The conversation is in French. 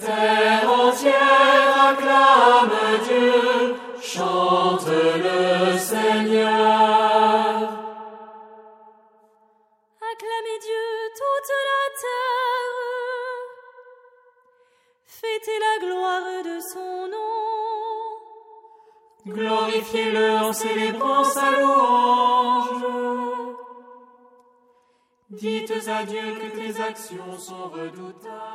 Terre entière acclame Dieu, chante le Seigneur. Acclamez Dieu toute la terre, fêtez la gloire de son nom. Glorifiez-le en célébrant sa louange. Dites à Dieu que tes actions sont redoutables.